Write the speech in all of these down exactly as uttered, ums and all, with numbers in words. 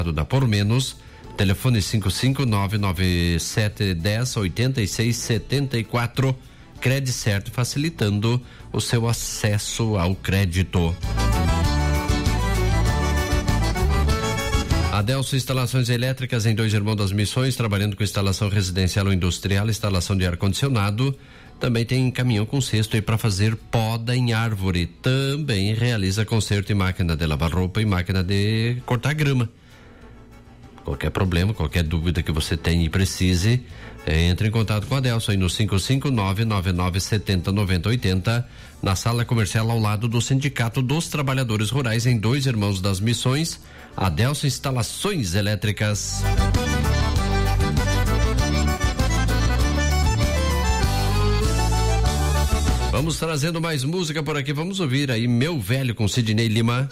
da Por Menos, telefone cinco cinco nove nove sete dez oitenta e seis setenta e quatro, Credicerto, facilitando o seu acesso ao crédito. Adelso Instalações Elétricas em Dois Irmãos das Missões, trabalhando com instalação residencial ou industrial, instalação de ar-condicionado. Também tem caminhão com cesto aí para fazer poda em árvore. Também realiza conserto em máquina de lavar roupa e máquina de cortar grama. Qualquer problema, qualquer dúvida que você tenha e precise, é, entre em contato com a Adelso aí no cinco cinco nove nove nove sete zero nove zero oito zero, na sala comercial ao lado do Sindicato dos Trabalhadores Rurais em Dois Irmãos das Missões. Adelso Instalações Elétricas. Vamos trazendo mais música por aqui, vamos ouvir aí Meu Velho com Sidney Lima.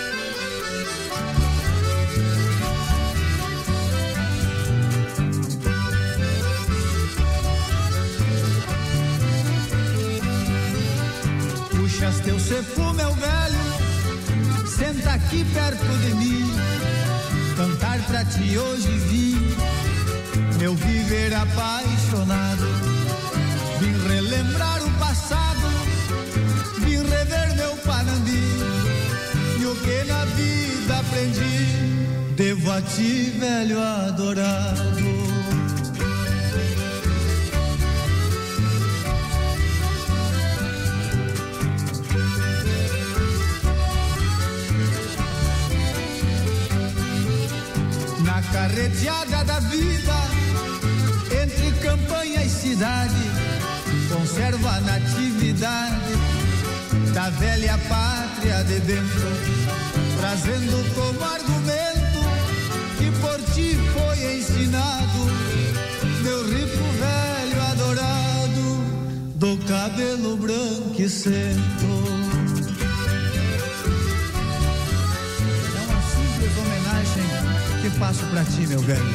Puxas teu cepo, meu velho, senta aqui perto de mim, cantar pra ti hoje vim, meu viver apaixonado, vim relembrar o passado, vim rever meu Panambi, e o que na vida aprendi, devo a ti, velho adorado. Na carreteada da vida, entre campanha e cidade, conservo a natividade da velha pátria de dentro, trazendo como argumento que por ti foi ensinado, meu rico velho adorado, do cabelo branco e centro. Que faço pra ti, meu velho.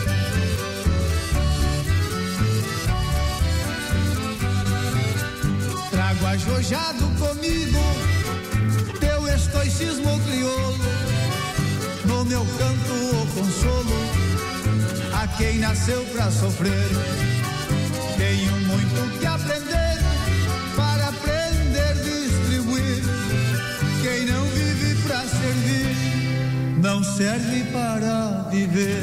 Trago ajojado comigo teu estoicismo crioulo, no meu canto o consolo a quem nasceu pra sofrer. Tenho muito que aprender para aprender a distribuir. Quem não vive pra servir não serve para viver.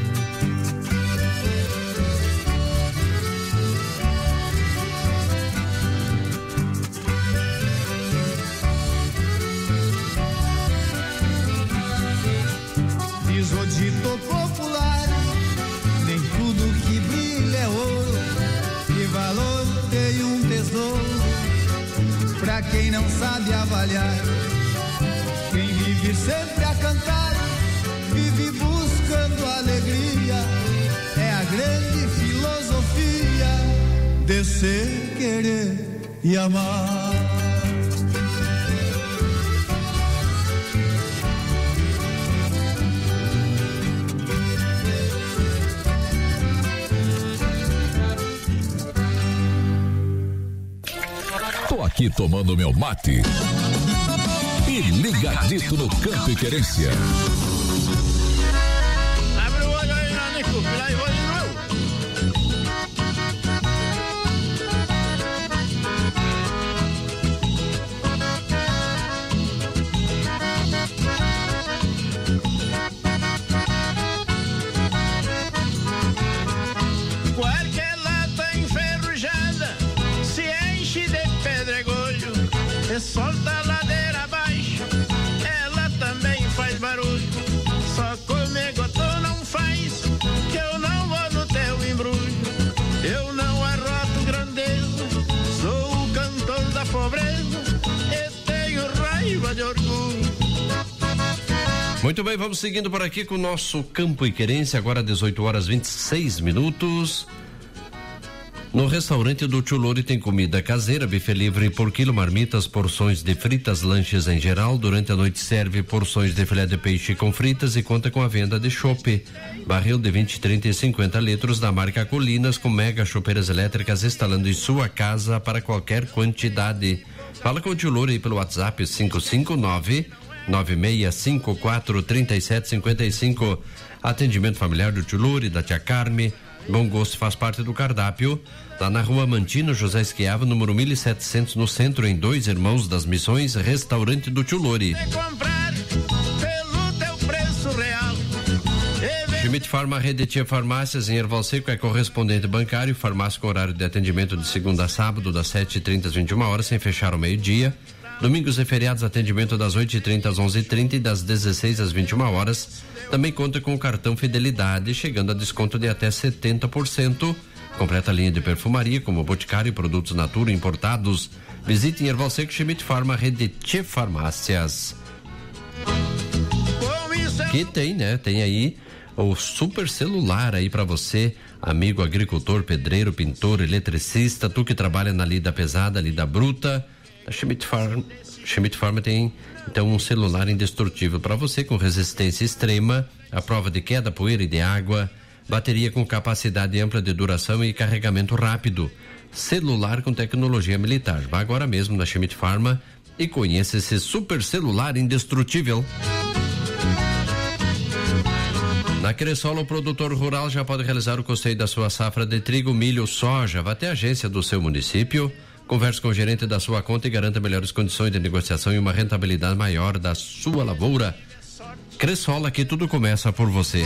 Diz o dito popular, nem tudo que brilha é ouro, que valor tem um tesouro, pra quem não sabe avaliar. Quem vive sempre a cantar, vive buscando alegria, é a grande filosofia de ser, querer e amar. Tô aqui tomando meu mate e ligadito no Campo e Querência. Abre o olho aí, Nanico, lá e vou de novo. Qualquer lata enferrujada se enche de pedregulho e solta a ladeira abaixo, ela também faz barulho. Só comigo tu não faz, que eu não vou no teu embrulho. Eu não arroto grandeza, sou o cantor da pobreza e tenho raiva de orgulho. Muito bem, vamos seguindo por aqui com o nosso Campo e Querência, agora dezoito horas e vinte e seis minutos. No restaurante do Tio Lori tem comida caseira, buffet livre por quilo, marmitas, porções de fritas, lanches em geral. Durante a noite serve porções de filé de peixe com fritas e conta com a venda de chopp. Barril de vinte, trinta e cinquenta litros da marca Colinas, com mega chopeiras elétricas instalando em sua casa para qualquer quantidade. Fala com o Tio Lori aí pelo WhatsApp cinco cinco nove, nove seis cinco quatro três sete cinco cinco. Atendimento familiar do tio Luri, da tia Carme. Bom gosto faz parte do cardápio. Lá na rua Mantino José Esquiava, número mil e setecentos, no centro, em Dois Irmãos das Missões, restaurante do tio Luri. Schmidt Farma, rede Tia Farmácias em Erval Seco, é correspondente bancário, farmácia com horário de atendimento de segunda a sábado, das sete e trinta às vinte e uma horas, sem fechar ao meio-dia. Domingos e feriados, atendimento das oito e trinta às onze e trinta e das dezesseis às vinte e uma horas. Também conta com o cartão Fidelidade, chegando a desconto de até setenta por cento. Completa linha de perfumaria, como Boticário e produtos Natura importados. Visite em Erval Seco, Schmidt Farma, rede Tia Farmácias. Que tem, né? Tem aí o super celular aí para você, amigo agricultor, pedreiro, pintor, eletricista, tu que trabalha na lida pesada, lida bruta. A Schmidt Farm, Schmidt Farm tem então um celular indestrutível para você, com resistência extrema, à prova de queda, poeira e de água, bateria com capacidade ampla de duração e carregamento rápido. Celular com tecnologia militar. Vá agora mesmo na Schmidt Farma e conheça esse super celular indestrutível. Na Cressol, o produtor rural já pode realizar o custeio da sua safra de trigo, milho, soja. Vá até a agência do seu município, converse com o gerente da sua conta e garanta melhores condições de negociação e uma rentabilidade maior da sua lavoura. Cressol, aqui tudo começa por você.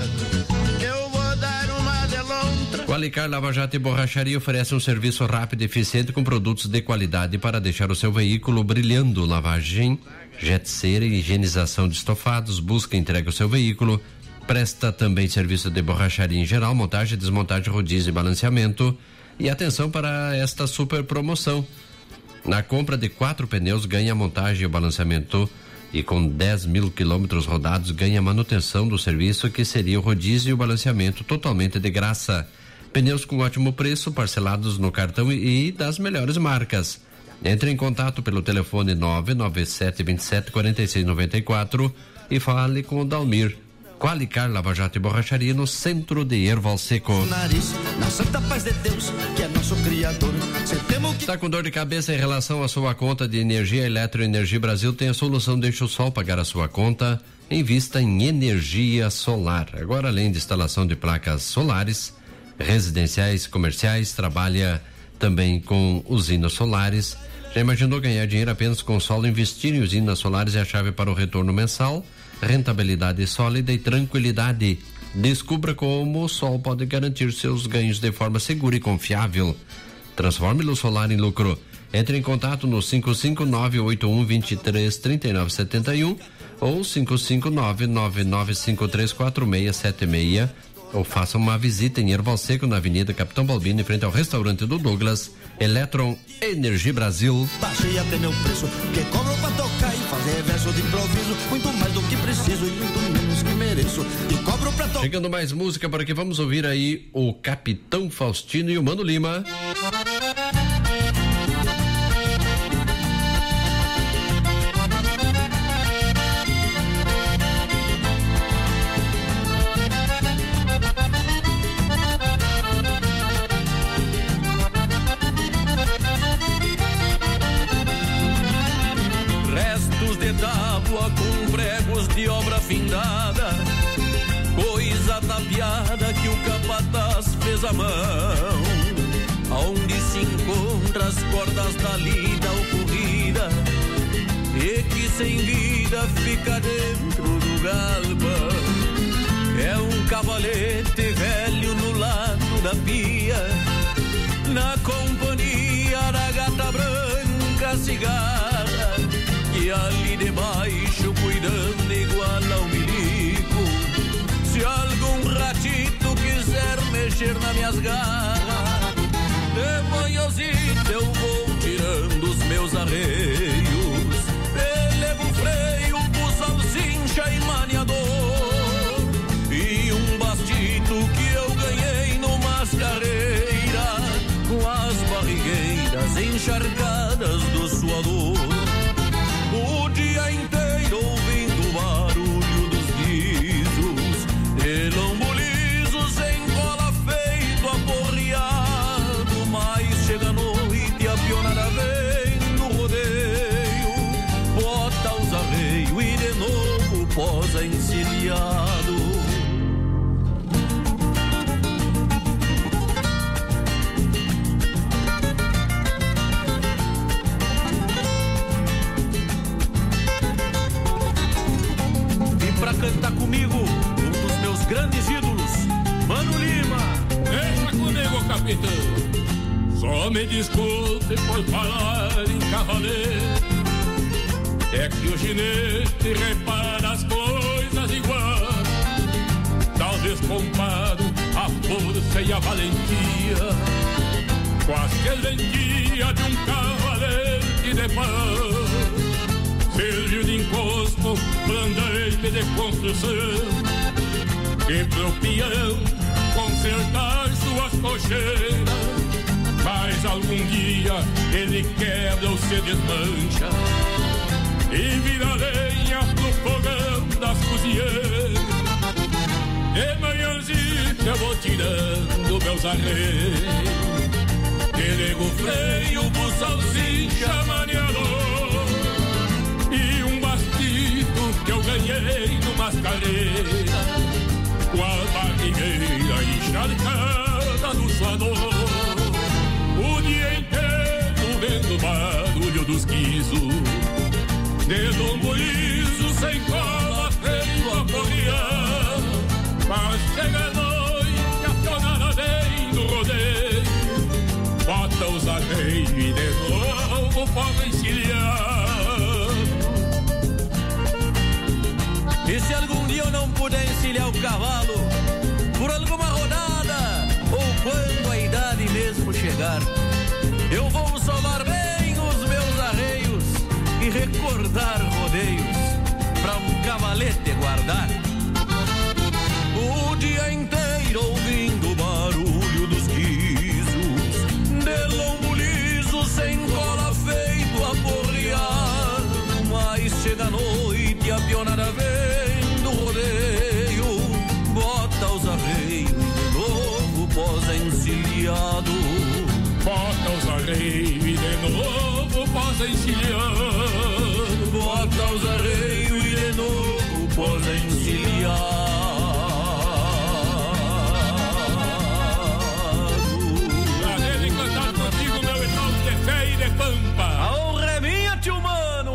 O Alicar Lava Jato e Borracharia oferece um serviço rápido e eficiente com produtos de qualidade para deixar o seu veículo brilhando. Lavagem, jet cera e higienização de estofados. Busca e entrega o seu veículo. Presta também serviço de borracharia em geral, montagem, desmontagem, rodízio e balanceamento. E atenção para esta super promoção. Na compra de quatro pneus, ganha montagem e balanceamento. E com dez mil quilômetros rodados, ganha manutenção do serviço, que seria o rodízio e o balanceamento totalmente de graça. Pneus com ótimo preço, parcelados no cartão e, e das melhores marcas. Entre em contato pelo telefone nove nove sete dois sete quatro seis nove quatro e fale com o Dalmir. Qualicar Lava Jato e Borracharia, no centro de Erval Seco. Nariz, na santa paz de Deus, que é nosso Criador. Que... Está com dor de cabeça em relação à sua conta de energia? Eletroenergia Brasil tem a solução. Deixa o sol pagar a sua conta. Invista em energia solar. Agora, além de instalação de placas solares residenciais, comerciais, trabalha também com usinas solares. Já imaginou ganhar dinheiro apenas com solo? Investir em usinas solares é a chave para o retorno mensal, rentabilidade sólida e tranquilidade. Descubra como o sol pode garantir seus ganhos de forma segura e confiável. Transforme o solar em lucro. Entre em contato no cinco cinco nove oito um dois três três nove sete um ou cinco cinco nove nove nove cinco três quatro seis sete seis, ou faça uma visita em Erval Seco, na Avenida Capitão Balbino, em frente ao restaurante do Douglas. Eletron Energia Brasil. Baixei até meu preço, que cobro pra tocar e fazer verso de improviso, muito mais do que preciso e muito menos que mereço. E cobro pra tocar. Chegando mais música para que vamos ouvir aí o Capitão Faustino e o Mano Lima. Tábua com pregos de obra findada, coisa tapeada que o capataz fez à mão, aonde se encontra as cordas da lida ocorrida e que sem vida fica dentro do galpão. É um cavalete velho no lado da pia, na companhia da gata branca cigarra, e ali debaixo cuidando igual ao milico. Se algum ratito quiser mexer nas minhas garras, de manhãzita eu vou tirando os meus arreios, elevo o freio, puxo cincha e maniador, e um bastito que eu ganhei numas carreiras, com as barrigueiras encharcadas do suador. O dia inteiro ouvindo o barulho dos guizos, de lombo liso sem cola feito aporreado. Mas chega a noite e a pionada vem no rodeio, bota os arreios e capitão, só me desculpe por falar em cavaleiro. É que o ginete repara as coisas igual. Talvez comparo a força e a valentia com a serventia de um cavalete de pau. Serviu de encosto, blandante de construção, e pro peão consertar suas cocheiras. Mas algum dia ele quebra ou se desmancha e vira lenha pro fogão das cozinheiras. De manhãzinha eu vou tirando meus arreios, que nego freio, buçalzinho chamaneador, e um bastito que eu ganhei no mascareira, com a barrigueira encharcada no suador. O dia inteiro vendo o barulho dos guizos, de lombo liso, sem cola, freio a porrear. Mas chega a noite, a pionada vem do rodeio, bota os arreios e de novo pode encilhar. E se algum dia eu não puder encilhar o cavalo, por alguma rodada, ou quando a idade mesmo chegar, eu vou solar bem os meus arreios e recordar rodeios pra um cavalete guardar. O dia inteiro ouvindo o barulho dos guizos, de lombo liso sem cola feito a porrear. Mas chega a noite, a pionada vem do rodeio, bota os arreios e de novo pós-encilhado. Bota os arreios e de novo pós-encilhado. Bota os arreios e de novo pós-encilhado. A honra é minha, tio Mano.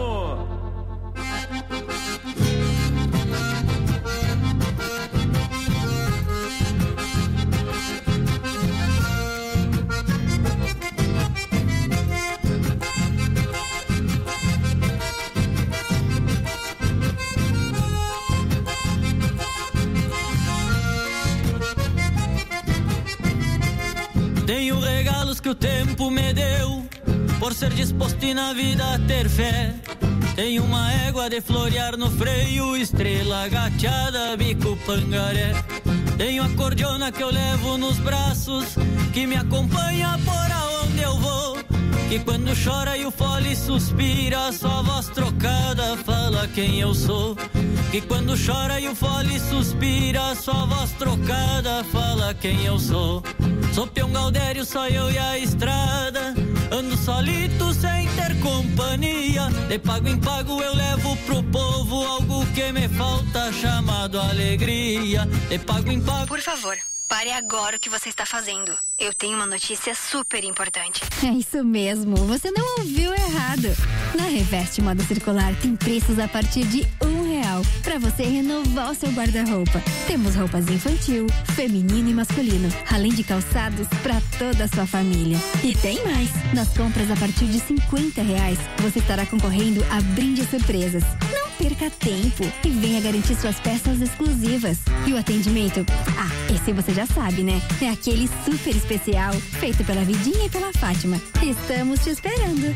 Tenho regalos que o tempo me deu, por ser disposto e na vida ter fé. Tem uma égua de florear no freio, estrela gateada, bico pangaré. Tenho a cordiona que eu levo nos braços, que me acompanha por aonde eu vou. Que quando chora e o fole suspira, sua voz trocada fala quem eu sou. Que quando chora e o fole suspira, sua voz trocada fala quem eu sou. Sou peão Gaudério, só eu e a estrada, ando solito sem ter companhia. De pago em pago eu levo pro povo algo que me falta, chamado alegria. De pago em pago... Por favor, pare agora o que você está fazendo. Eu tenho uma notícia super importante. É isso mesmo, você não ouviu errado. Na Reveste Moda Circular tem preços a partir de um real para você renovar o seu guarda-roupa. Temos roupas infantil, feminino e masculino, além de calçados para toda a sua família. E tem mais, nas compras a partir de cinquenta reais, você estará concorrendo a brindes surpresas. Não perca tempo e venha garantir suas peças exclusivas. E o atendimento? Ah, esse você já sabe, né? É aquele super especial, feito pela Vidinha e pela Fátima. Estamos te esperando.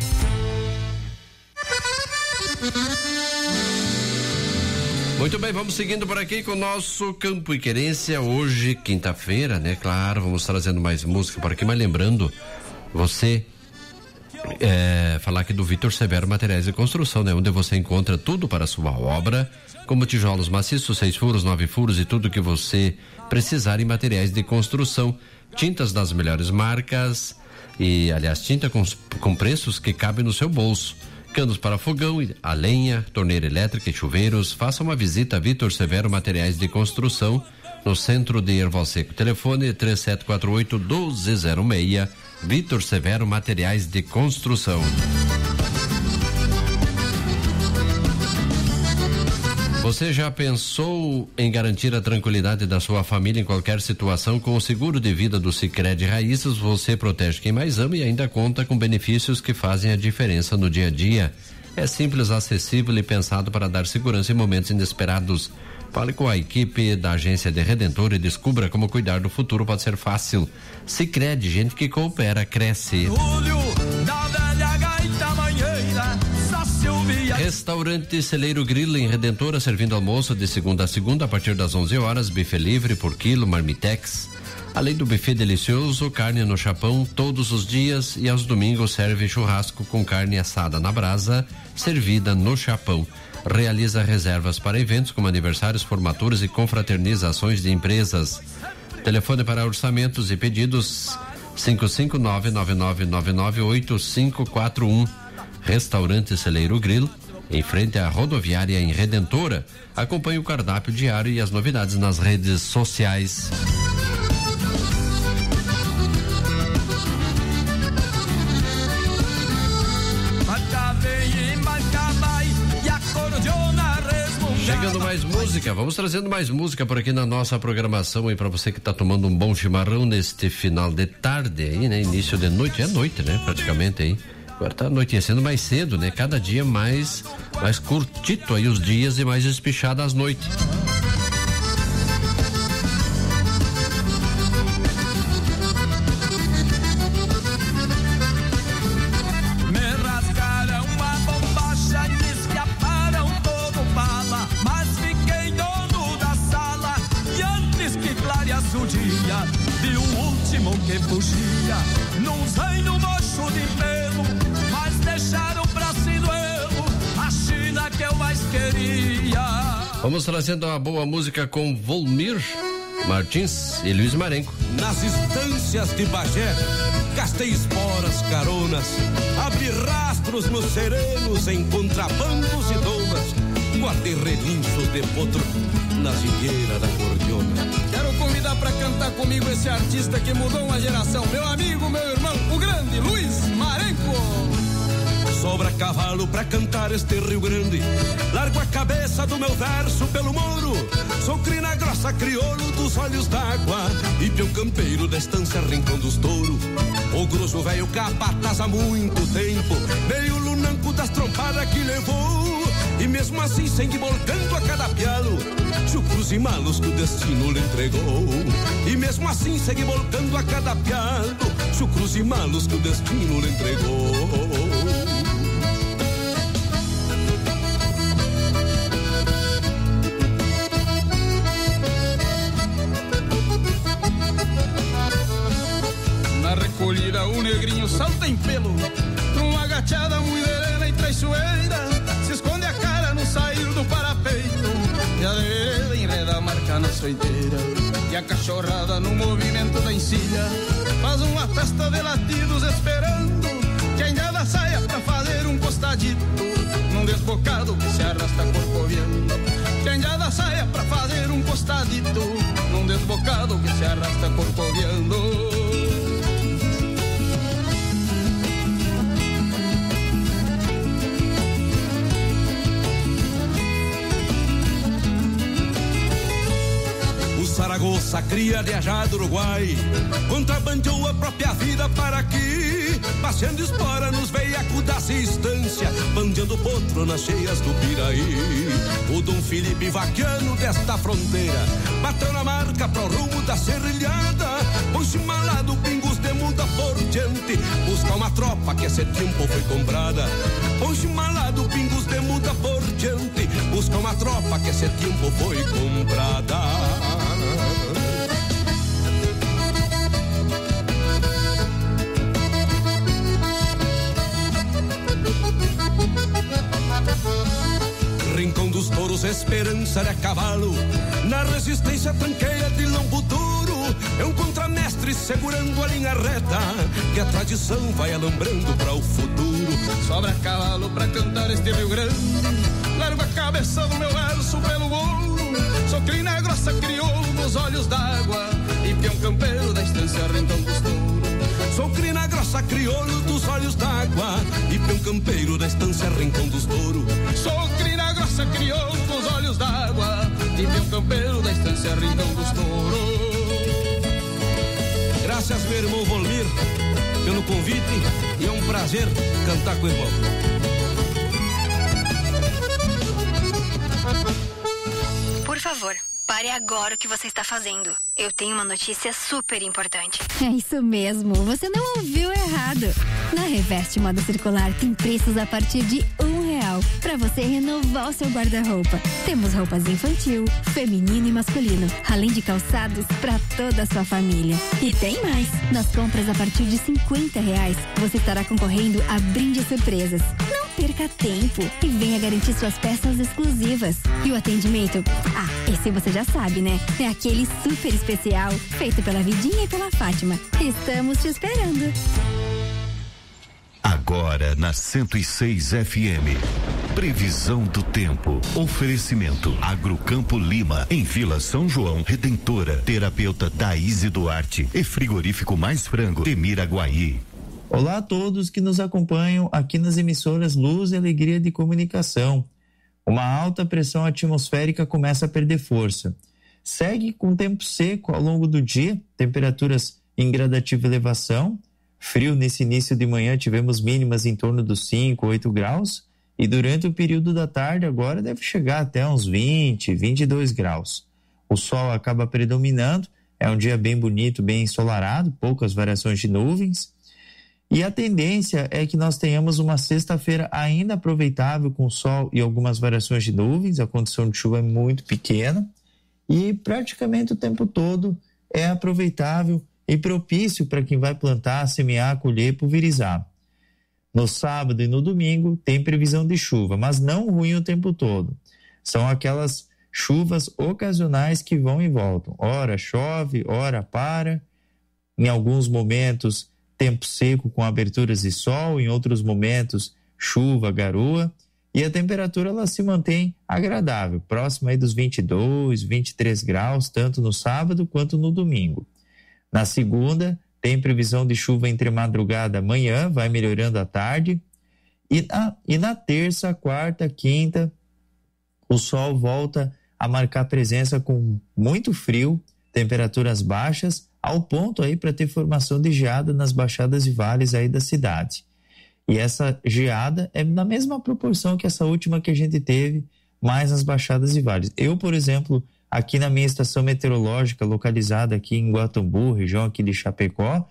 Muito bem, vamos seguindo por aqui com o nosso Campo e Querência. Hoje, quinta-feira, né? Claro, vamos trazendo mais música por aqui, mas lembrando, você é, falar aqui do Vitor Severo Materiais de Construção, né? Onde você encontra tudo para a sua obra, como tijolos maciços, seis furos, nove furos e tudo que você precisar em materiais de construção. Tintas das melhores marcas e, aliás, tinta com, com preços que cabem no seu bolso. Canos para fogão, a lenha, torneira elétrica e chuveiros. Faça uma visita a Vitor Severo Materiais de Construção, no centro de Erval Seco. Telefone três sete quatro oito, um dois zero seis. Vitor Severo Materiais de Construção. Você já pensou em garantir a tranquilidade da sua família em qualquer situação? Com o seguro de vida do Sicredi Raízes, você protege quem mais ama e ainda conta com benefícios que fazem a diferença no dia a dia. É simples, acessível e pensado para dar segurança em momentos inesperados. Fale com a equipe da agência de Redentor e descubra como cuidar do futuro pode ser fácil. Sicredi, gente que coopera, cresce. Restaurante Celeiro Grill em Redentora, servindo almoço de segunda a segunda a partir das onze horas, buffet livre por quilo, marmitex. Além do buffet delicioso, carne no chapão todos os dias e aos domingos serve churrasco com carne assada na brasa, servida no chapão. Realiza reservas para eventos como aniversários, formaturas e confraternizações de empresas. Telefone para orçamentos e pedidos cinco cinco nove nove nove nove nove oito cinco quatro um. Restaurante Celeiro Grill, em frente à rodoviária em Redentora. Acompanhe o cardápio diário e as novidades nas redes sociais. Chegando mais música, vamos trazendo mais música por aqui na nossa programação aí para você que está tomando um bom chimarrão neste final de tarde aí, né? Início de noite, é noite, né? Praticamente aí. Agora tá anoitecendo mais cedo, né? Cada dia mais, mais curtito aí os dias e mais espichada as noites. Me rasgaram a bombacha e escaparam todo bala, mas fiquei dono da sala e antes que clareasse o dia, vi o último que fugia, num zaino mocho de pelo. Deixaram pra si do erro a China que eu mais queria. Vamos trazendo uma boa música com Volmir Martins e Luiz Marenco. Nas estâncias de Bagé, gastei esporas, caronas, abri rastros nos serenos em contrabandos e domas, guardei relinchos de potro na zingueira da cordiona. Quero convidar pra cantar comigo esse artista que mudou uma geração, meu amigo, meu irmão, o grande Luiz Marenco. Sobra cavalo pra cantar este Rio Grande, largo a cabeça do meu verso pelo muro, sou crina grossa crioulo dos olhos d'água e peão campeiro da estância Rincão dos Touro. O grosso velho capataz há muito tempo, meio lunanco das trompadas que levou, e mesmo assim sangue volcando a cada pialo, chucros e malos que o destino lhe entregou. E mesmo assim segue volcando a cada pialo, chucros e malos que o destino lhe entregou. Na recolhida o negrinho salta em pelo, numa agachada mulherena e traiçoeira, se esconde a cara no sair do parapeito, e a vereda enreda a marca na soiteira, e a cachorrada no movimento da encilha faz uma festa de latidos esperando que a enjada saia pra fazer um costadito num desbocado que se arrasta corcoviando, que a enjada saia pra fazer um costadito num desbocado que se arrasta corcoviando. Zaragoza, cria de Ajá do Uruguai, contrabandeou a própria vida para aqui, passeando espora nos veiacos da assistência, bandeando potro nas cheias do Piraí. O Dom Felipe Vaquiano desta fronteira bateu na marca pro rumo da serrilhada, pôs malado pingos de muda por diante, busca uma tropa que esse tempo foi comprada. Pôs malado pingos de muda por diante, busca uma tropa que esse tempo foi comprada. Rincão dos Touros, esperança de a cavalo, na resistência tranqueia de lombo duro, é um contramestre segurando a linha reta, que a tradição vai alambrando para o futuro. Sobra cavalo pra cantar este Rio Grande, largo a cabeça do meu verso pelo ouro, sou crina grossa crioulo dos olhos d'água e peão campeiro da estância Rincão dos Touros. Sou crina grossa crioulo dos olhos d'água e peão campeiro da estância Rincão dos Touros. Sou crina grossa crioulo dos olhos d'água e meu campeiro da estância Rincão dos Touros. Graças, meu irmão Volmir, pelo convite, e é um prazer cantar com o irmão. Por favor, pare agora o que você está fazendo. Eu tenho uma notícia super importante. É isso mesmo, você não ouviu errado. Na Reveste Moda Circular tem preços a partir de um real para você renovar o seu guarda-roupa. Temos roupas infantil, feminino e masculino, além de calçados para toda a sua família. E tem mais! Nas compras a partir de cinquenta reais, você estará concorrendo a brindes surpresas. Não perca tempo e venha garantir suas peças exclusivas. E o atendimento? Ah, esse você já sabe, né? É aquele super especial feito pela Vidinha e pela Fátima. Estamos te esperando. Agora na cento e seis F M. Previsão do tempo. Oferecimento Agrocampo Lima, em Vila São João, Redentora, terapeuta Daíse Duarte e frigorífico Mais Frango de Miraguaí. Olá a todos que nos acompanham aqui nas emissoras Luz e Alegria de Comunicação. Uma alta pressão atmosférica começa a perder força. Segue com tempo seco ao longo do dia, temperaturas em gradativa elevação. Frio nesse início de manhã, tivemos mínimas em torno dos cinco, oito graus. E durante o período da tarde agora deve chegar até uns vinte, vinte e dois graus. O sol acaba predominando, é um dia bem bonito, bem ensolarado, poucas variações de nuvens. E a tendência é que nós tenhamos uma sexta-feira ainda aproveitável com sol e algumas variações de nuvens, a condição de chuva é muito pequena e praticamente o tempo todo é aproveitável e propício para quem vai plantar, semear, colher, pulverizar. No sábado e no domingo tem previsão de chuva, mas não ruim o tempo todo. São aquelas chuvas ocasionais que vão e voltam. Ora chove, ora para. Em alguns momentos, tempo seco com aberturas de sol, em outros momentos, chuva, garoa. E a temperatura ela se mantém agradável, próxima aí dos vinte e dois, vinte e três graus, tanto no sábado quanto no domingo. Na segunda, tem previsão de chuva entre madrugada e manhã, vai melhorando à tarde. E na, e na terça, quarta, quinta, o sol volta a marcar presença com muito frio, temperaturas baixas, ao ponto aí para ter formação de geada nas baixadas e vales aí da cidade. E essa geada é na mesma proporção que essa última que a gente teve, mais nas baixadas e vales. Eu, por exemplo, aqui na minha estação meteorológica, localizada aqui em Guatambu, região aqui de Chapecó,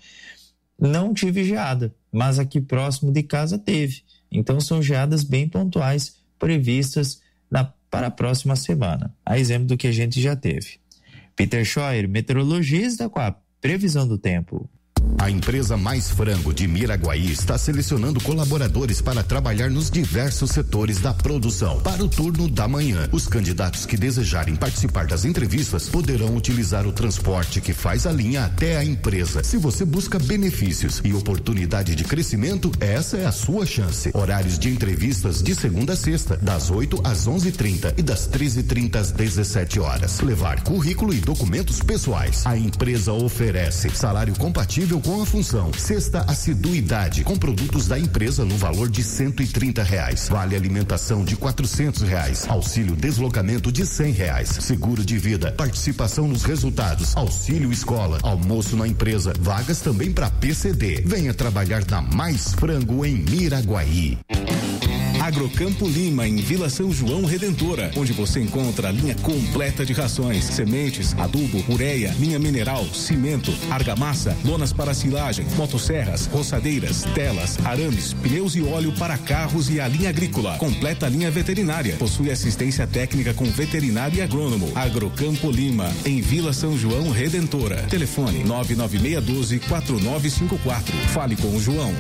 não tive geada, mas aqui próximo de casa teve. Então são geadas bem pontuais previstas na, para a próxima semana, a exemplo do que a gente já teve. Peter Scheuer, meteorologista, com a previsão do tempo. A empresa Mais Frango de Miraguaí está selecionando colaboradores para trabalhar nos diversos setores da produção. Para o turno da manhã, os candidatos que desejarem participar das entrevistas poderão utilizar o transporte que faz a linha até a empresa. Se você busca benefícios e oportunidade de crescimento, essa é a sua chance. Horários de entrevistas de segunda a sexta, das oito às onze e trinta e das treze e trinta às dezessete horas. Levar currículo e documentos pessoais. A empresa oferece salário compatível com a função, sexta assiduidade com produtos da empresa no valor de cento e trinta reais, vale alimentação de quatrocentos reais, auxílio deslocamento de cem reais, seguro de vida, participação nos resultados, auxílio escola, almoço na empresa, vagas também para P C D. Venha trabalhar na Mais Frango em Miraguaí. Agrocampo Lima, em Vila São João Redentora, onde você encontra a linha completa de rações, sementes, adubo, ureia, linha mineral, cimento, argamassa, lonas para silagem, motosserras, roçadeiras, telas, arames, pneus e óleo para carros e a linha agrícola. Completa a linha veterinária. Possui assistência técnica com veterinário e agrônomo. Agrocampo Lima, em Vila São João Redentora. Telefone nove nove seis um dois quatro nove cinco quatro. Fale com o João.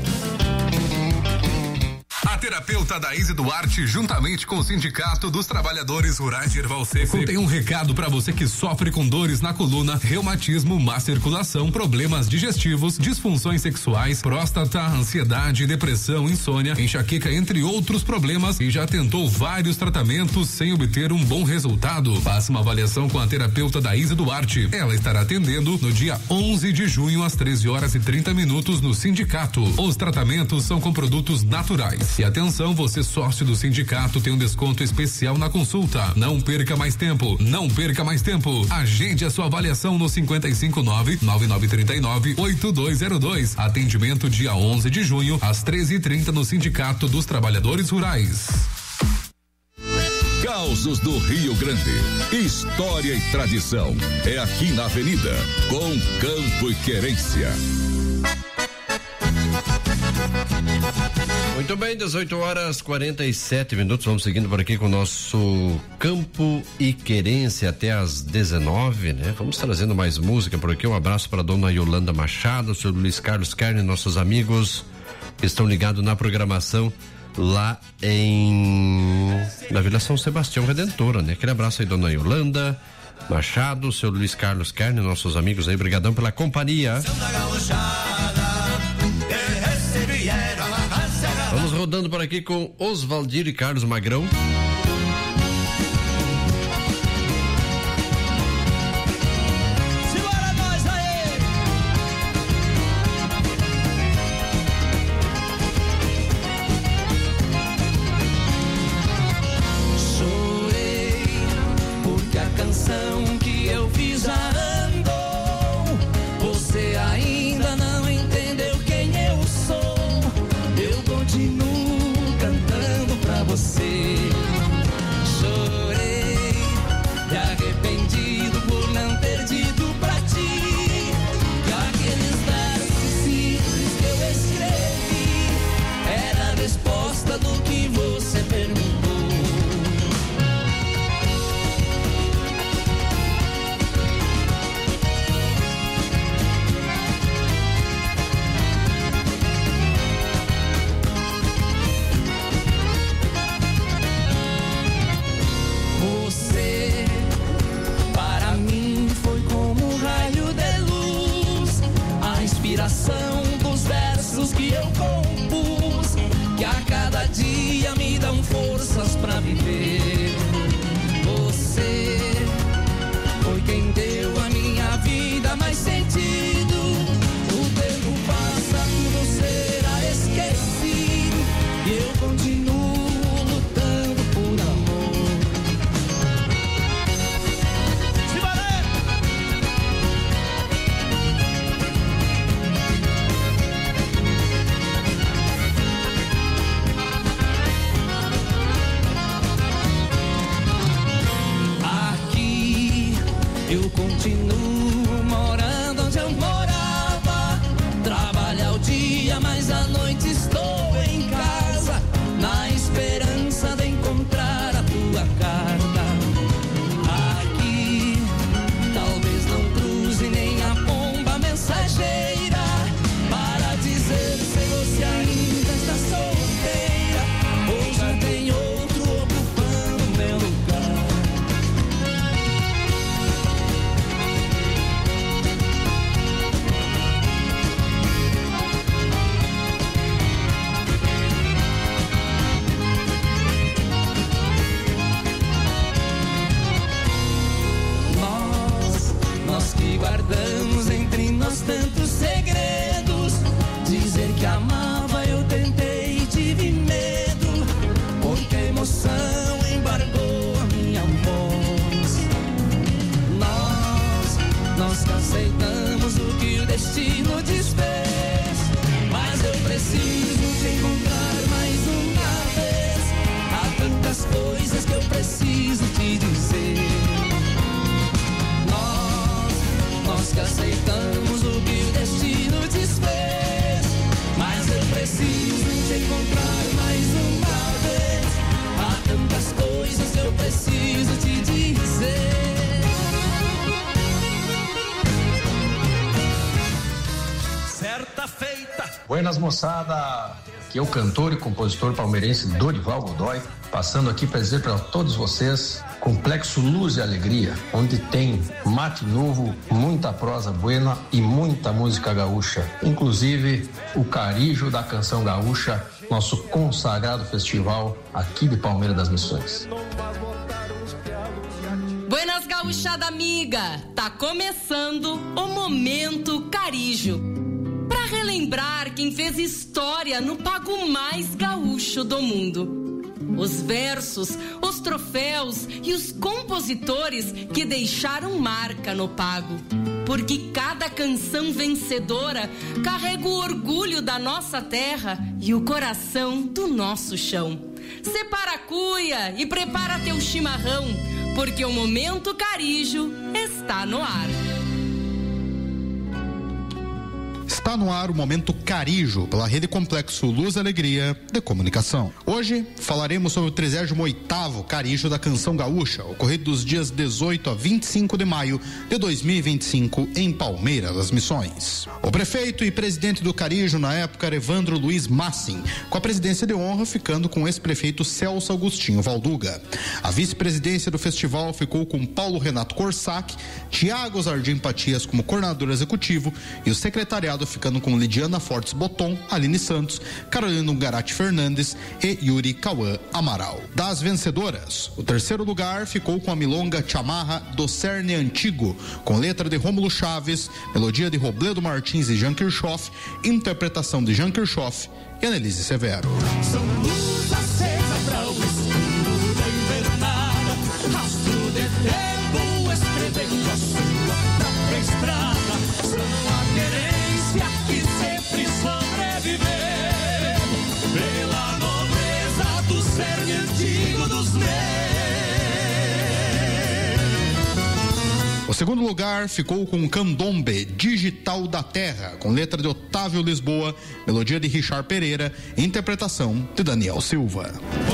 A terapeuta Daíse Duarte, juntamente com o Sindicato dos Trabalhadores Rurais de Erval Seco, tem um recado para você que sofre com dores na coluna, reumatismo, má circulação, problemas digestivos, disfunções sexuais, próstata, ansiedade, depressão, insônia, enxaqueca, entre outros problemas, e já tentou vários tratamentos sem obter um bom resultado. Faça uma avaliação com a terapeuta Daíse Duarte. Ela estará atendendo no dia onze de junho às treze horas e trinta minutos no Sindicato. Os tratamentos são com produtos naturais e a atenção, você sócio do sindicato tem um desconto especial na consulta. Não perca mais tempo, não perca mais tempo. Agende a sua avaliação no cinquenta e cinco nove, nove nove três nove, oito dois zero dois. Atendimento dia onze de junho, às treze e trinta no Sindicato dos Trabalhadores Rurais. Causos do Rio Grande. História e tradição. É aqui na Avenida, com Campo e Querência. Muito bem, dezoito horas quarenta e sete minutos. Vamos seguindo por aqui com o nosso Campo e Querência até às dezenove, né? Vamos trazendo mais música por aqui. Um abraço para a dona Yolanda Machado, o senhor Luiz Carlos Carne, nossos amigos que estão ligados na programação lá em na Vila São Sebastião Redentora, né? Aquele abraço aí, dona Yolanda Machado, o senhor Luiz Carlos Carne, nossos amigos aí, brigadão pela companhia. Vamos rodando por aqui com Oswaldir e Carlos Magrão. Simbora nós aí! Chorei porque a canção que eu fiz já andou. Você ainda não entendeu quem eu sou. Eu continuo cantando pra você. Chorei, me arrependido por não ter dito pra ti que aqueles versos simples que eu escrevi era a resposta do que você perguntou. Você, para mim, foi como um raio de luz, a inspiração dos versos que eu compus, que a cada dia me dão forças pra viver. Você foi quem deu à minha vida mais sentido. O tempo passa, tudo será esquecido, e eu continuo lutando por amor. Aqui eu continuo morando onde eu morava. Trabalho ao dia, mas à noite estou em casa, na esperança de encontrar a tua carta. Aqui talvez não cruze nem a pomba mensageira para dizer se você ainda está solteira ou já tem outro ocupando meu lugar. Nós, nós que guardamos entre nós tantos segredos, dizer que amava eu tentei e tive medo, porque a emoção embargou a minha voz. Nós, nós que aceitamos o que o destino desfez, mas eu preciso te encontrar mais uma vez. Há tantas coisas que eu preciso te dizer. Nós, nós que aceitamos o que o destino desfez, mas eu preciso te encontrar mais uma vez. Há tantas coisas que eu preciso te dizer. Certa feita. Buenas, moçada. Aqui é o cantor e compositor palmeirense Dorival Godoy, passando aqui para dizer para todos vocês, Complexo Luz e Alegria, onde tem mate novo, muita prosa buena e muita música gaúcha, inclusive o Carijo da Canção Gaúcha, nosso consagrado festival aqui de Palmeira das Missões. Buenas, gauchada amiga, tá começando o Momento Carijo. Pra relembrar quem quem fez história no pago mais gaúcho do mundo. Os versos, os troféus e os compositores que deixaram marca no pago. Porque cada canção vencedora carrega o orgulho da nossa terra e o coração do nosso chão. Separa a cuia e prepara teu chimarrão, porque o Momento Carijo está no ar. Está no ar o Momento Carijo, pela Rede Complexo Luz e Alegria de Comunicação. Hoje falaremos sobre o trigésimo oitavo Carijo da Canção Gaúcha, ocorrido dos dias dezoito a vinte e cinco de maio de dois mil e vinte e cinco em Palmeira das Missões. O prefeito e presidente do Carijo na época era Evandro Luiz Massin, com a presidência de honra ficando com o ex-prefeito Celso Agostinho Valduga. A vice-presidência do festival ficou com Paulo Renato Corsac, Tiago Zardim Patias como coordenador executivo e o secretariado ficando com Lidiana Fortes Boton, Aline Santos, Carolina Garati Fernandes e Yuri Cauã Amaral. Das vencedoras, o terceiro lugar ficou com a milonga Chamarra do Cerne Antigo, com letra de Rômulo Chaves, melodia de Robledo Martins e Jean Kirchhoff, interpretação de Jean Kirchhoff e Annelise Severo. São luz acesa pra o escuro da invernada, rastro de tempo escrevendo a sua própria estrada. São a querência que sempre sobreviver pela nobreza do cerne antigo dos meus. O segundo lugar ficou com o Candombe Digital da Terra, com letra de Otávio Lisboa, melodia de Richard Pereira e interpretação de Daniel Silva.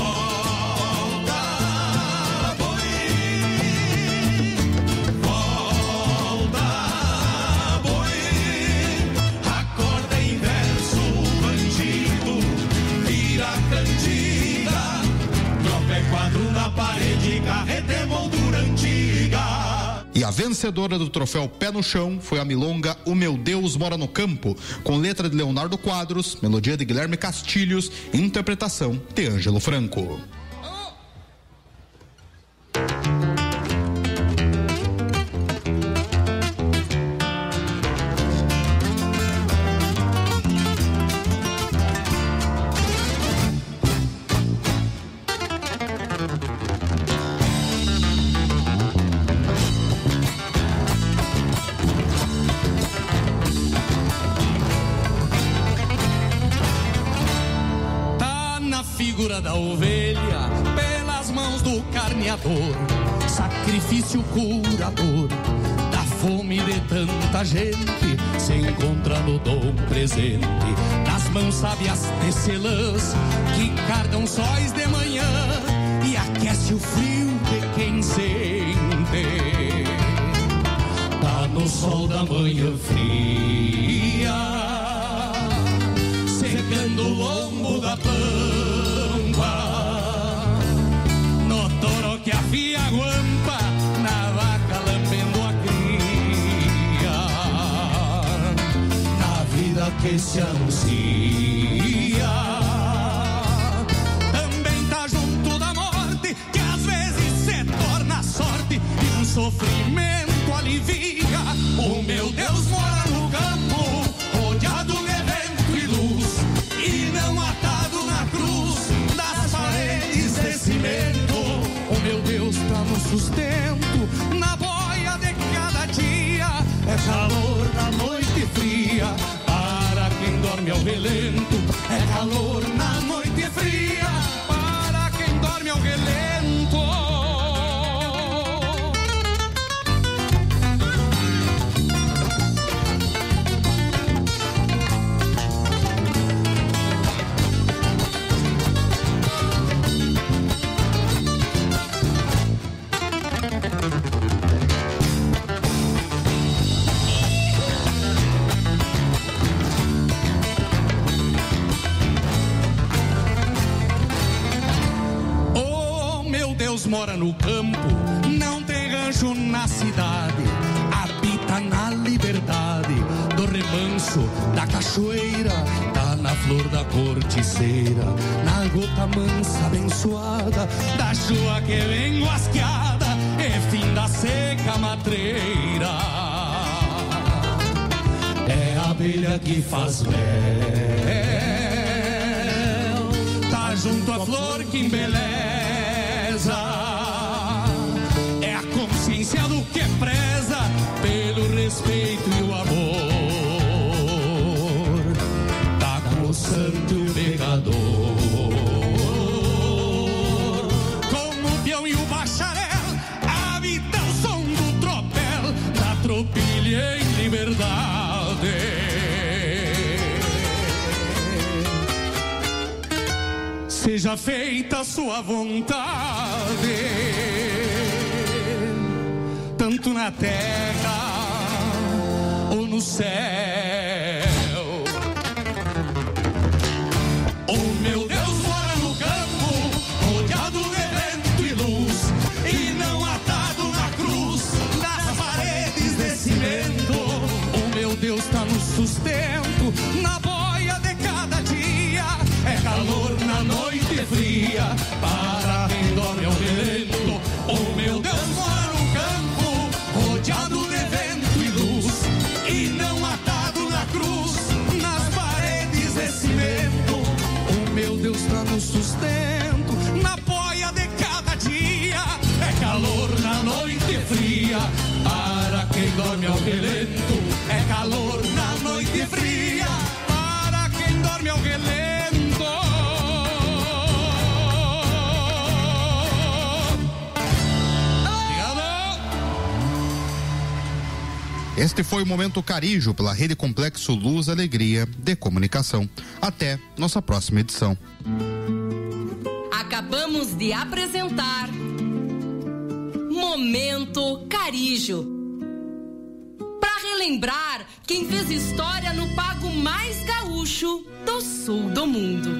E a vencedora do troféu Pé no Chão foi a milonga O Meu Deus Mora no Campo, com letra de Leonardo Quadros, melodia de Guilherme Castilhos e interpretação de Ângelo Franco. Da ovelha pelas mãos do carneador, sacrifício curador da fome de tanta gente, se encontra no dom presente, nas mãos sábias tecelãs que cargam sóis de manhã e aquece o frio de quem sente. Tá no sol da manhã fria, secando o lombo da pampa, no touro que afia a guampa, na vaca lambendo a cria, na vida que se anuncia, também tá junto da morte, que às vezes se torna sorte e um sofrimento alivia. O meu Deus mora no campo, rodeado de vento e luz, e não atado na cruz das paredes de cimento. O meu Deus tá no sustento, na boia de cada dia. É calor na noite fria, para quem dorme ao relento. É calor na noite fria, para quem dorme ao relento. Mora no campo, não tem rancho na cidade, habita na liberdade do remanso, da cachoeira, tá na flor da corticeira, na gota mansa abençoada, da chuva que vem guasqueada, e fim da seca matreira. É a abelha que faz mel junto à flor que embeleza. É a consciência do que preza pelo respeito e o amor. Tá com o santo pecador, como o peão e o bacharel, habita o som do tropel da tropilha em liberdade. Seja feita a sua vontade, tanto na terra ou no céu. O meu Deus mora no campo, rodeado de vento e luz, e não atado na cruz, nas paredes de cimento. O meu Deus tá no sustento, na boia de cada dia. É calor na noite fria, para quem dorme ao relento. O meu Deus mora no campo, rodeado de vento e luz, e não atado na cruz, nas paredes de cimento. O meu Deus tá no sustento, na boia de cada dia. É calor na noite fria, para quem dorme ao relento. É calor na noite fria, para quem dorme ao relento. Este foi o Momento Carijo pela Rede Complexo Luz Alegria de Comunicação. Até nossa próxima edição. Acabamos de apresentar Momento Carijo. Para relembrar quem fez história no pago mais gaúcho do sul do mundo.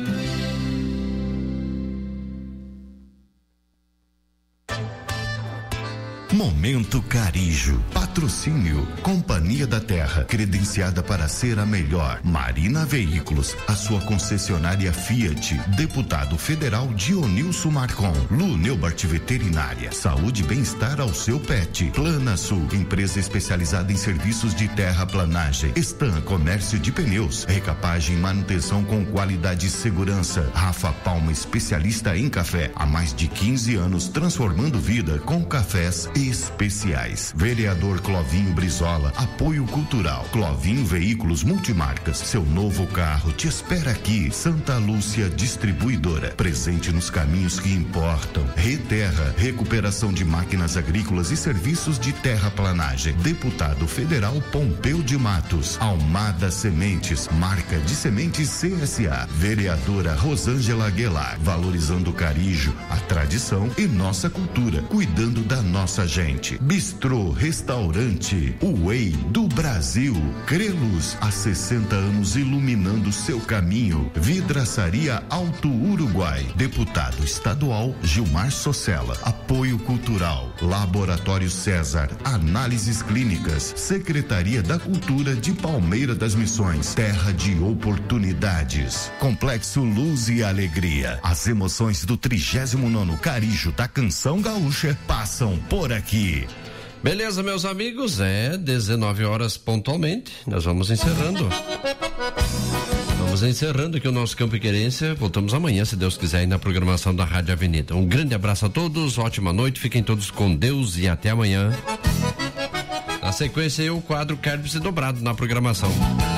Momento Carijo. Patrocínio. Companhia da Terra. Credenciada para ser a melhor. Marina Veículos. A sua concessionária Fiat. Deputado Federal Dionilson Marcon. Lu Neubart Veterinária. Saúde e bem-estar ao seu pet. Plana Sul. Empresa especializada em serviços de terraplanagem. Stan Comércio de Pneus. Recapagem e manutenção com qualidade e segurança. Rafa Palma, especialista em café. Há mais de quinze anos transformando vida com cafés especiais. Vereador Clovinho Brizola, apoio cultural. Clovinho Veículos Multimarcas, seu novo carro te espera aqui. Santa Lúcia Distribuidora, presente nos caminhos que importam. Reterra, recuperação de máquinas agrícolas e serviços de terraplanagem. Deputado Federal Pompeu de Matos. Almada Sementes, marca de sementes C S A. Vereadora Rosângela Aguilar, valorizando o Carijo, a tradição e nossa cultura, cuidando da nossa gente. Bistrô Restaurante, o Way do Brasil. Crelos, há sessenta anos iluminando seu caminho. Vidraçaria Alto Uruguai. Deputado estadual Gilmar Socella. Apoio cultural. Laboratório César. Análises clínicas. Secretaria da Cultura de Palmeira das Missões. Terra de oportunidades. Complexo Luz e Alegria. As emoções do trigésimo nono Carijo da Canção Gaúcha passam por aqui. Beleza, meus amigos, é dezenove horas pontualmente, nós vamos encerrando. Vamos encerrando aqui o nosso Campo e Querência. Voltamos amanhã, se Deus quiser, aí na programação da Rádio Avenida. Um grande abraço a todos, ótima noite, fiquem todos com Deus e até amanhã. Na sequência, eu, o quadro Cárdice Dobrado na programação.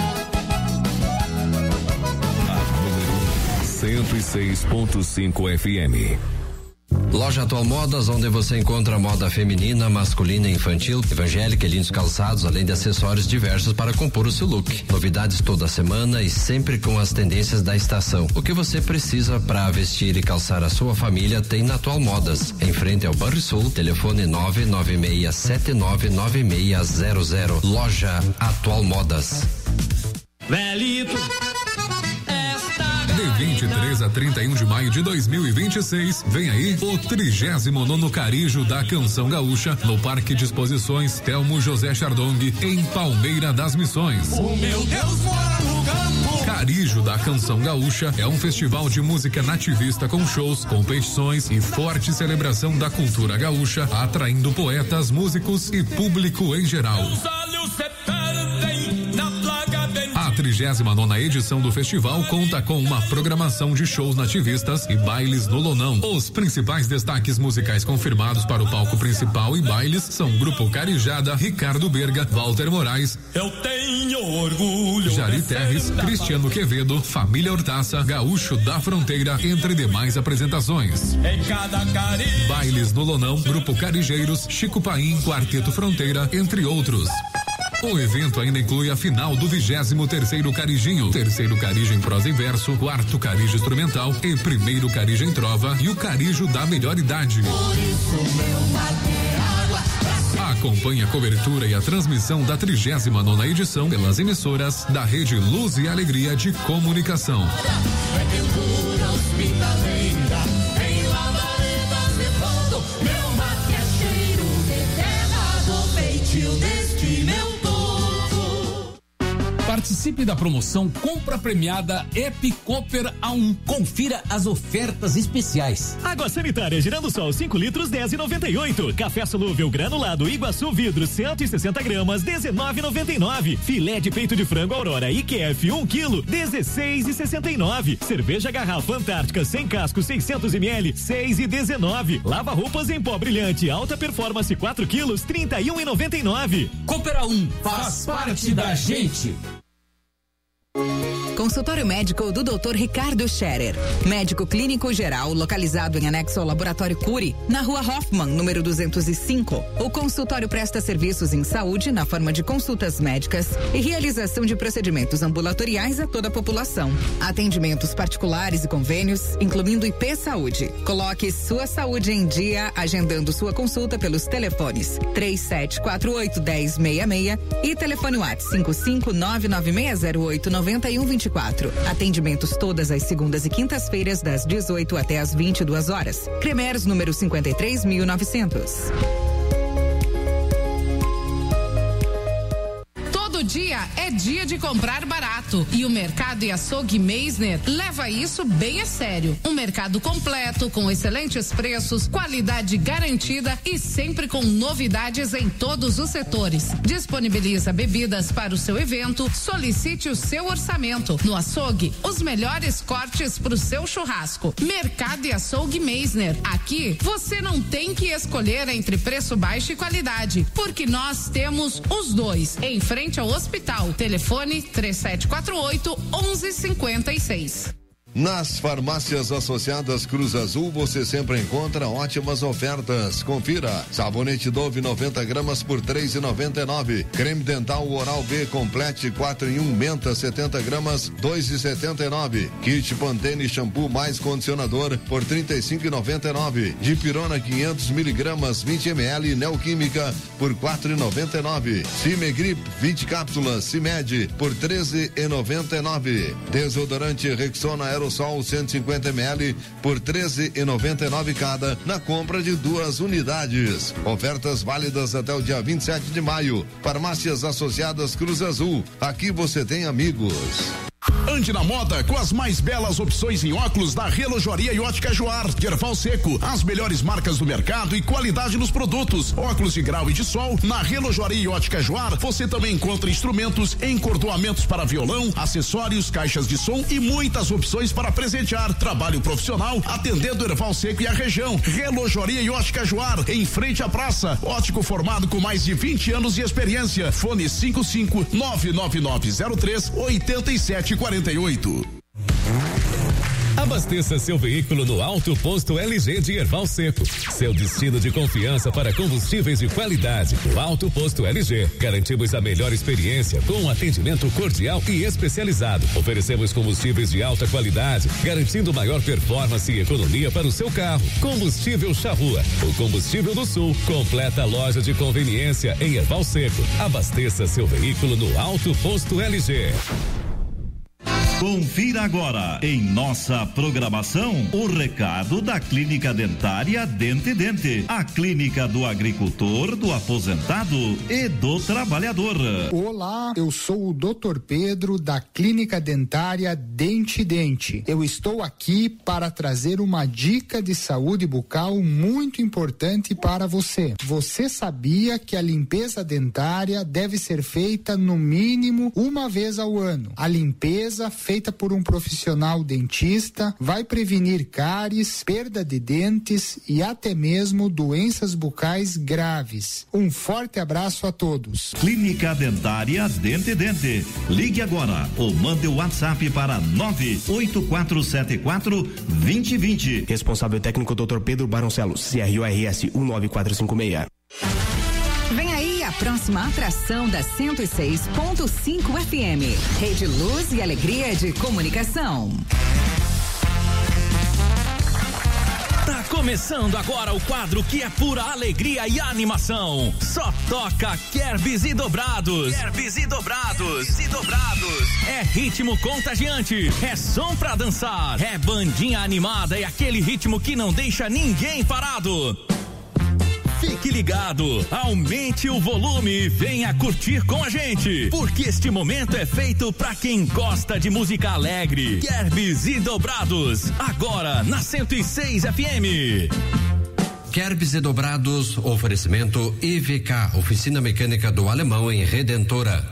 cento e seis ponto cinco F M. Loja Atual Modas, onde você encontra moda feminina, masculina e infantil, evangélica e lindos calçados, além de acessórios diversos para compor o seu look. Novidades toda semana e sempre com as tendências da estação. O que você precisa para vestir e calçar a sua família tem na Atual Modas. Em frente ao Banrisul, telefone nove nove seis sete nove nove seis zero zero. Loja Atual Modas. Velito. De vinte e três a trinta e um de maio de dois mil e vinte e seis, vem aí o trigésimo nono Carijo da Canção Gaúcha no Parque de Exposições Telmo José Chardong, em Palmeira das Missões. O meu Deus mora no campo. Carijo da Canção Gaúcha é um festival de música nativista com shows, competições e forte celebração da cultura gaúcha, atraindo poetas, músicos e público em geral. A trigésima nona edição do festival conta com uma programação de shows nativistas e bailes no Lonão. Os principais destaques musicais confirmados para o palco principal e bailes são Grupo Carijada, Ricardo Berga, Walter Moraes, eu tenho orgulho, Jari Terres, Cristiano Quevedo, Família Hortaça, Gaúcho da Fronteira, entre demais apresentações. Em cada carinho. Bailes no Lonão, Grupo Carijeiros, Chico Paim, Quarteto Fronteira, entre outros. O evento ainda inclui a final do vigésimo terceiro Carijinho, terceiro Carijo em prosa e verso, quarto Carijo instrumental e primeiro Carijo em trova e o Carijo da melhor idade. Por isso meu mate é água pra... Acompanhe a cobertura e a transmissão da trigésima nona edição pelas emissoras da Rede Luz e Alegria de Comunicação. É pintura hospitaleira, em lavaredas de fundo, meu mate é cheiro de terra do feitio deste meu povo. Participe da promoção Compra Premiada Ep Cooper A um. Confira as ofertas especiais. Água sanitária Girando Sol cinco litros dez e noventa e oito. Café solúvel granulado Iguaçu Vidro cento e sessenta gramas dezenove e noventa e nove. Filé de peito de frango Aurora I Q F um quilo dezesseis e sessenta e nove. Cerveja Garrafa Antártica sem casco seiscentos mililitros seis e dezenove. Lava roupas em pó brilhante alta performance quatro quilos trinta e um e noventa e nove. Cooper A um faz parte da gente. Consultório médico do doutor Ricardo Scherer. Médico clínico geral, localizado em anexo ao Laboratório Cury, na Rua Hoffman, número duzentos e cinco. O consultório presta serviços em saúde na forma de consultas médicas e realização de procedimentos ambulatoriais a toda a população. Atendimentos particulares e convênios, incluindo I P Saúde. Coloque sua saúde em dia, agendando sua consulta pelos telefones três sete quatro oito, um zero seis seis e telefone WhatsApp cinco cinco nove nove seis zero oito nove um dois quatro. Atendimentos todas as segundas e quintas-feiras das dezoito até as vinte e duas horas. Cremers número cinquenta e três mil e novecentos. Todo dia é dia de comprar barato e o Mercado e Açougue Meisner leva isso bem a sério. Um mercado completo, com excelentes preços, qualidade garantida e sempre com novidades em todos os setores. Disponibiliza bebidas para o seu evento, solicite o seu orçamento. No açougue, os melhores cortes para o seu churrasco. Mercado e Açougue Meisner. Aqui você não tem que escolher entre preço baixo e qualidade, porque nós temos os dois. Em frente ao hospital. Telefone três sete quatro oito, um um cinco seis. Nas farmácias associadas Cruz Azul você sempre encontra ótimas ofertas. Confira: sabonete Dove noventa gramas por três e noventa e nove. Creme dental Oral B Complete quatro em um Menta setenta gramas dois e setenta e nove. Kit Pantene shampoo mais condicionador por trinta e cinco e noventa e nove. Dipirona quinhentos miligramas vinte mililitros Neoquímica por quatro e noventa e nove. Cimegrip vinte cápsulas Cimed por treze e noventa e nove. Desodorante Rexona Aerosol cento e cinquenta mililitros por treze e noventa e nove cada na compra de duas unidades. Ofertas válidas até o dia vinte e sete de maio. Farmácias Associadas Cruz Azul. Aqui você tem amigos. Ande na moda com as mais belas opções em óculos da Relojoaria e Ótica Joar, de Erval Seco. As melhores marcas do mercado e qualidade nos produtos. Óculos de grau e de sol, na Relojoaria e Ótica Joar, você também encontra instrumentos, encordoamentos para violão, acessórios, caixas de som e muitas opções para presentear. Trabalho profissional atendendo Erval Seco e a região. Relojoaria e Ótica Joar, em frente à praça. Ótico formado com mais de vinte anos de experiência. Fone cinco cinco nove nove nove zero três oito sete quarenta e oito. Abasteça seu veículo no Alto Posto L G de Erval Seco. Seu destino de confiança para combustíveis de qualidade. No Alto Posto L G, garantimos a melhor experiência com um atendimento cordial e especializado. Oferecemos combustíveis de alta qualidade, garantindo maior performance e economia para o seu carro. Combustível Charrua, o combustível do Sul. Completa loja de conveniência em Erval Seco. Abasteça seu veículo no Alto Posto L G. Confira agora em nossa programação o recado da Clínica Dentária Dente Dente, a clínica do agricultor, do aposentado e do trabalhador. Olá, eu sou o doutor Pedro da Clínica Dentária Dente Dente. Eu estou aqui para trazer uma dica de saúde bucal muito importante para você. Você sabia que a limpeza dentária deve ser feita no mínimo uma vez ao ano? A limpeza feita por um profissional dentista vai prevenir cáries, perda de dentes e até mesmo doenças bucais graves. Um forte abraço a todos. Clínica Dentária Dente Dente. Ligue agora ou mande o WhatsApp para nove oito quatro sete quatro, dois zero dois zero. Responsável técnico doutor Pedro Baroncelos, C R O R S um nove quatro cinco seis. Vem aí a próxima atração da cento e seis ponto cinco F M. Rede Luz e Alegria de Comunicação. Tá começando agora o quadro que é pura alegria e animação. Só toca Kerbis e Dobrados. Kerbis e Dobrados. Kerbis e Dobrados. É ritmo contagiante, é som pra dançar, é bandinha animada, é aquele ritmo que não deixa ninguém parado. Fique ligado, aumente o volume e venha curtir com a gente, porque este momento é feito pra quem gosta de música alegre. Kerbis e Dobrados, agora na cento e seis F M. Kerbis e Dobrados, oferecimento I V K, Oficina Mecânica do Alemão em Redentora.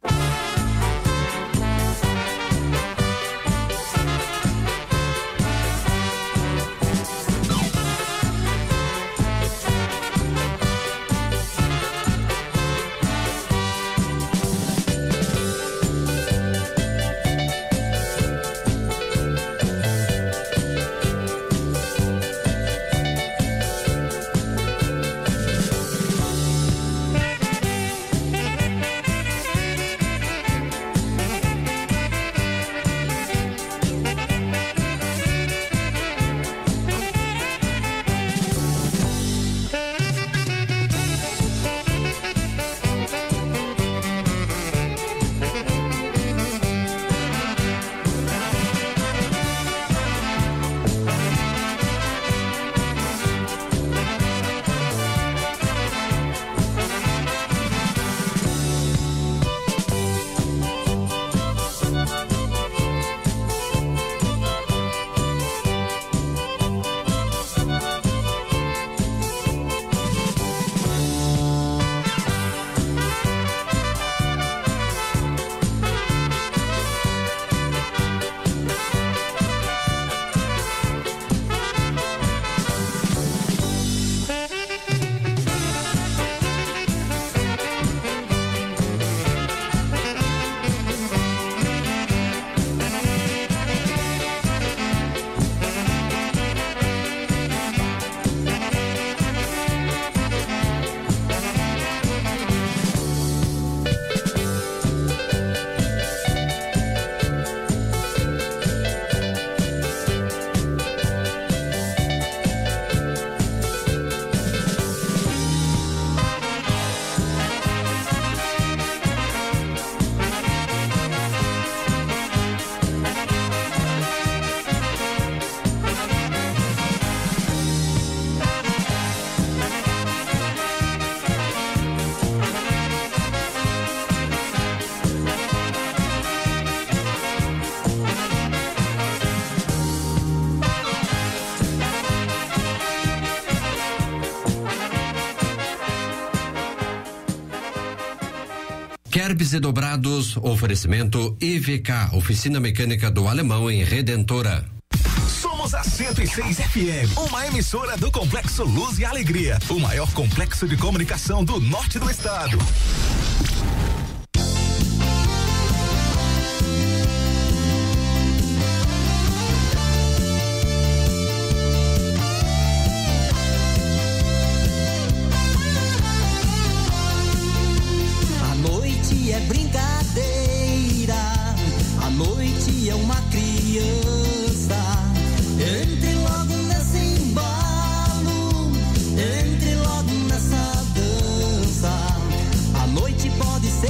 Kerbis e Dobrados, oferecimento I V K, Oficina Mecânica do Alemão em Redentora. Somos a cento e seis F M, uma emissora do Complexo Luz e Alegria, o maior complexo de comunicação do norte do estado. É brincadeira, a noite é uma criança. Entre logo nesse embalo, entre logo nessa dança. A noite pode ser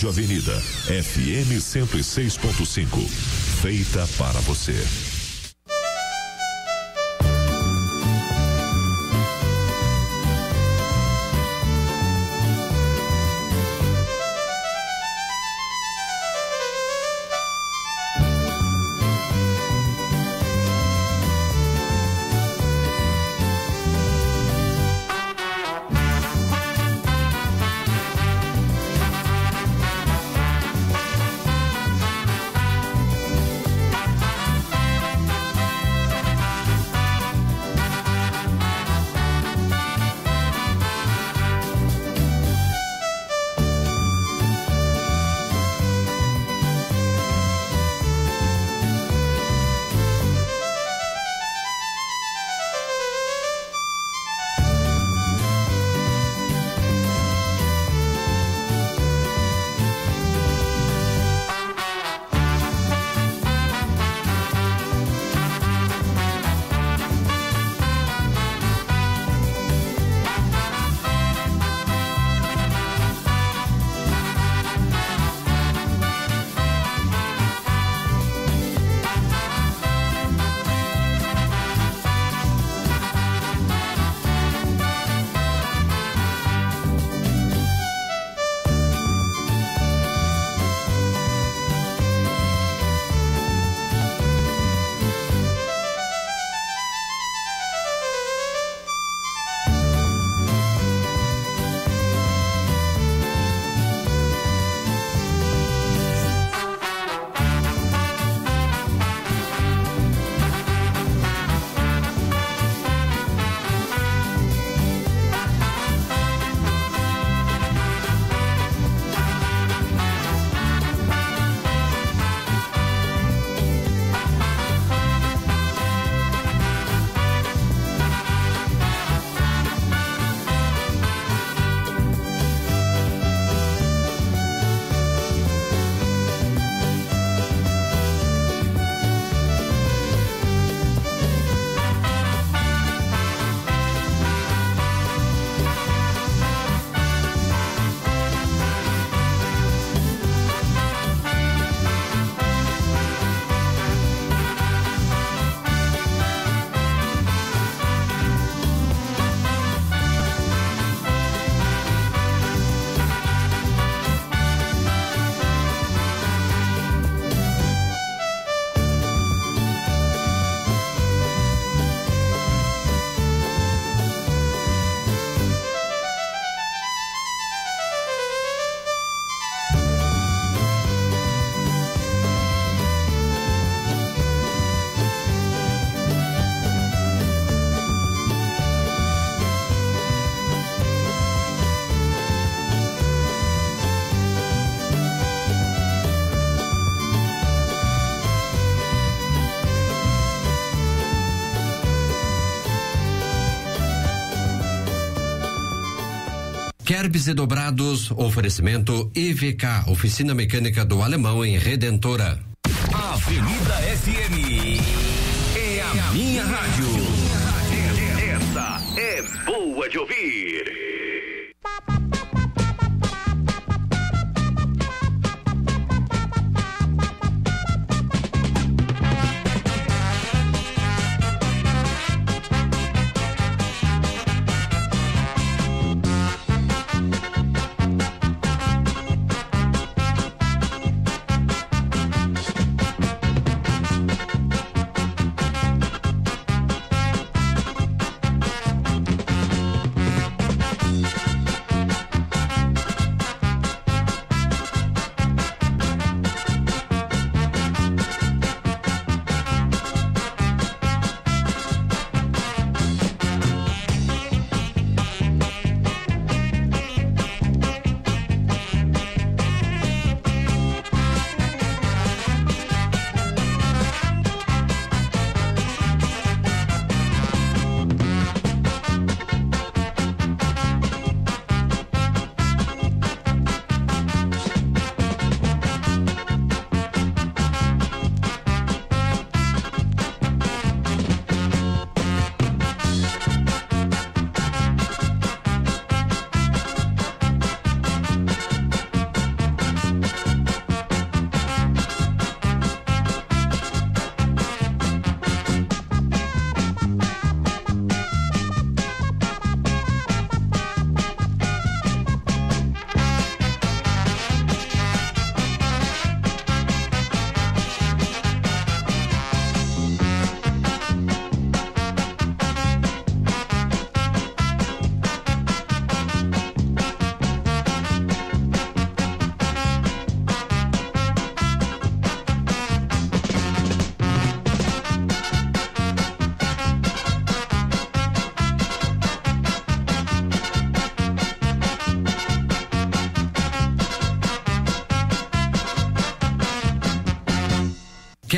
Rádio Avenida, F M cento e seis ponto cinco. Feita para você. Kerbs e dobrados, oferecimento I V K, oficina mecânica do Alemão em Redentora. Avenida F M é a minha rádio. Essa é boa de ouvir.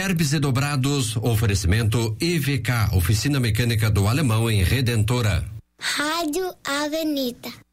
Gerbes e dobrados, oferecimento I V K, oficina mecânica do Alemão em Redentora. Rádio Avenida.